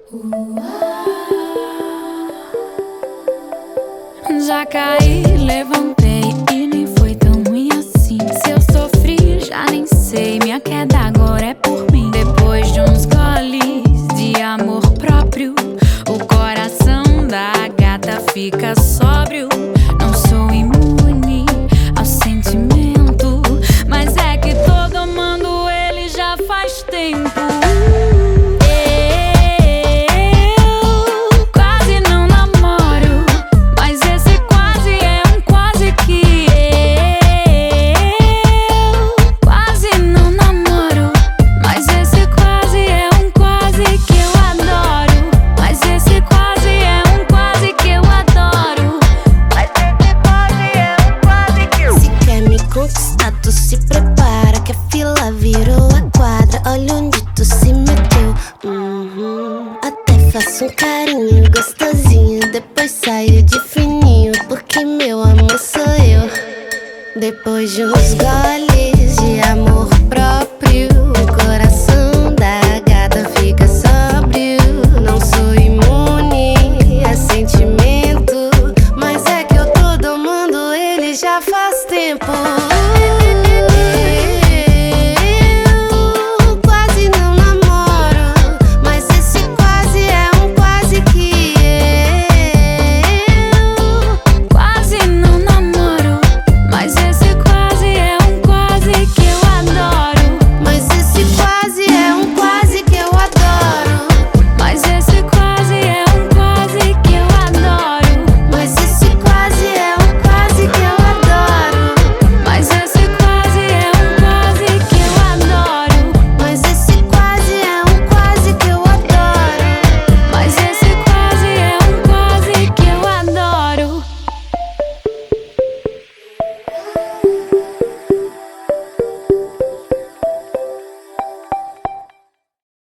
Já caí, levantei e nem foi tão ruim assim. Se eu sofri, já nem sei. Minha queda agora é por mim. Depois de uns goles de amor próprio, o coração da gata fica sóbrio. Não sou imune ao sentimento, mas é que tô domando ele já faz tempo. Tu se prepara que a fila virou a quadra. Olha onde tu se meteu. Até faço um carinho gostosinho, depois saio de fininho, porque meu amor sou eu. Depois de uns goles de amor próprio,